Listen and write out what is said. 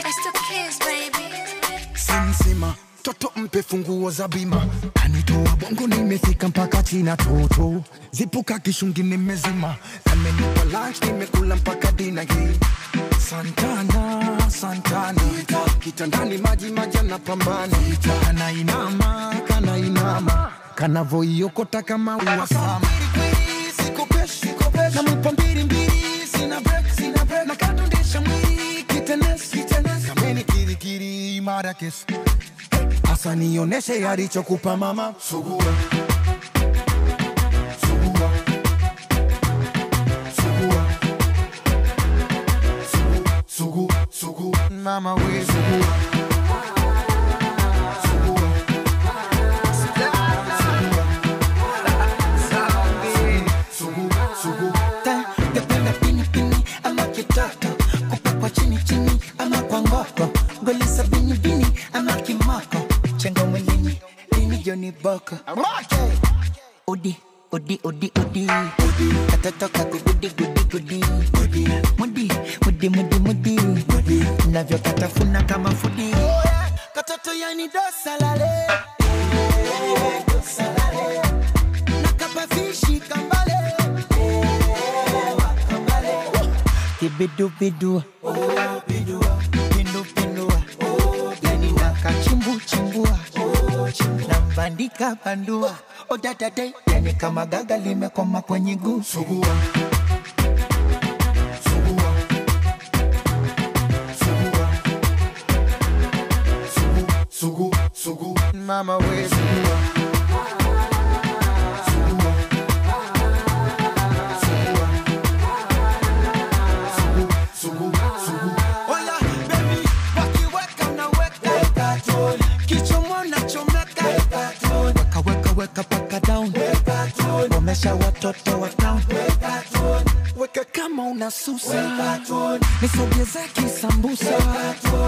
Sinsima, toto mpe funguo za bima. Kanitoa bongo nimefika mpaka China toto. Zipuka kishungi nimezima. Kamenipa lunch nimekula mpaka dina hii. Santana kitandani maji anapambana. Kana inama kanavoiokota kama uwasama. Sikopeshi na mpambiri sina break na kadundisha mwili kitenes kameni kirikiri marakes. Asa nioneshe alichokupa mama. Sugua mama we sugua Boka Odi Katatoka kugudi Mudi Navyo katafuna kama fudi Katoto yani dosalale Nakapafishi kambale Kibidu Bindu Yani nakachimbua Nambandika bandua Odadade Yani kama gaga limekoma kwenye guu. Sugua mama we sugua Oya baby wakiweka na weka kichomo na chomeka weka paka down Omesha watoto wa town weka kama unasusa nisogeze kisambusa